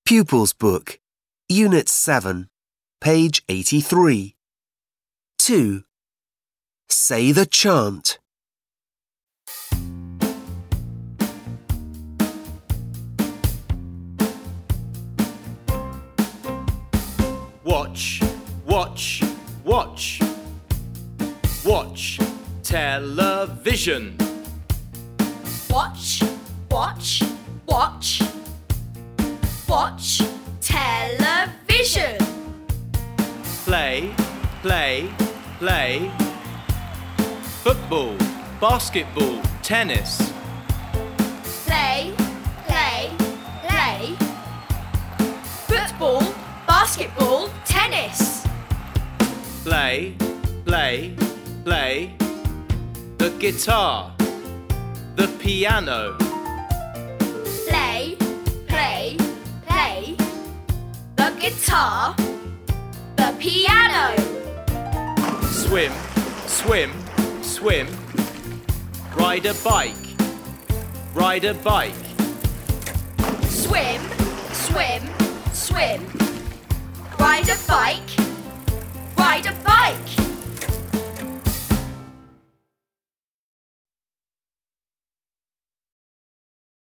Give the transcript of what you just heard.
Pupils Book, Unit 7, page 83. 2. Say the chant. Watch, watch, watch. Watch television. Watch, watch, watch. Watch television. Play, play, play. Football, basketball, tennis. Play, play, play. Football, basketball, tennis. Play, play, play. The guitar, the piano. Play, play, play. The guitar, the piano. Swim, swim, swim. Ride a bike, ride a bike. Swim, swim, swim. Ride a bike, ride a